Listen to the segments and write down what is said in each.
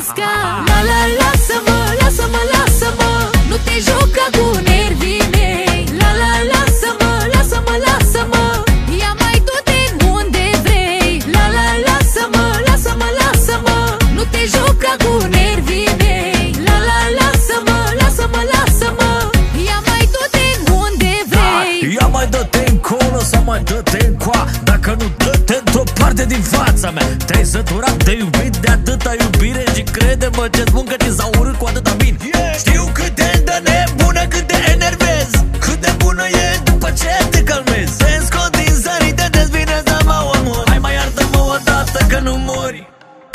iubească. La la, lasă-mă, lasă-mă, lasă-mă, nu te juca cu nervii mei. La la, lasă-mă, lasă-mă, lasă-mă, ia mai du-te unde vrei. La la, lasă-mă, lasă-mă, lasă-mă, nu te juca cu nervii mei. La la, lasă-mă, lasă-mă, lasă-mă, ia mai du-te unde vrei. Ia mai dă-te încolo sau mai dă-te încoa, dacă nu dă-te într-o parte din fața mea. Te-ai săturat de iubit, de atâta iubire, și crede-mă ce-ți spun că ți s-a urât cu atâta bine. Știu cât de nebună, cât de enervez, cât de bună e după ce te calmezi. Te scot din sări, te dezvine să mă omor. Hai mai iartă-mă odată că nu mori.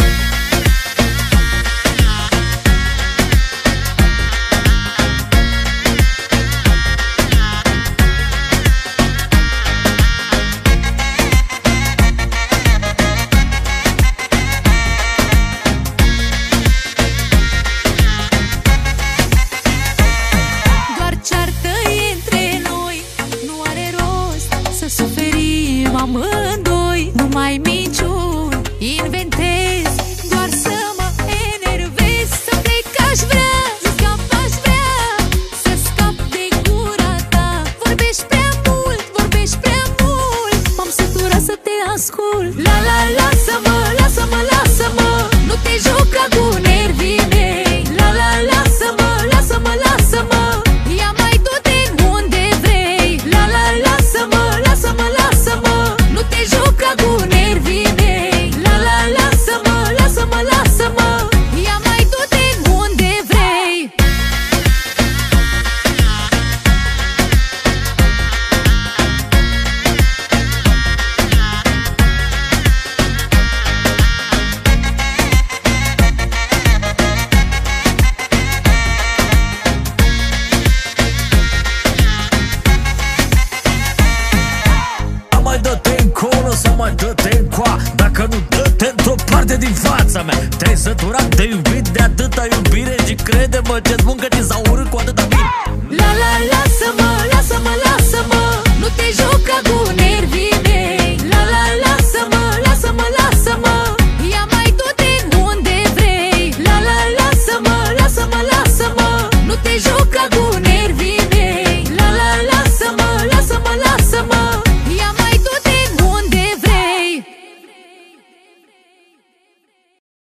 Amândoi, nu mai minciuni inventez, doar să mă enervez. Să plec aș vrea, să scap aș vrea, să scap de gura ta. Vorbești prea mult, vorbești prea mult, m-am săturat să te ascult. La la, lasă-mă, lasă-mă, lasă-mă, nu te juca cu nervii mei. La la, lasă-mă, lasă-mă, lasă-mă, ia mai du-te unde vrei. La la, lasă-mă, lasă-mă, lasă-mă, nu te juca cu nervii mei. La la, lasă-mă, lasă-mă, lasă-mă, ia mai du-te unde vrei. Mai dă-te încolo sau mai dă-te încoa, dacă nu dă-te într-o parte din fața mea. Te-ai săturat de iubit, de atâta iubire, și crede-mă ce-ți spun că ți s-a urât cu atâta bine. La la, lasă-mă, lasă-mă, lasă-mă, nu te juca cu nervii mei. La la, lasă-mă, lasă-mă, lasă-mă, ia mai du-te unde vrei. La la, lasă-mă, lasă-mă, lasă-mă, nu te juca cu nervii mei.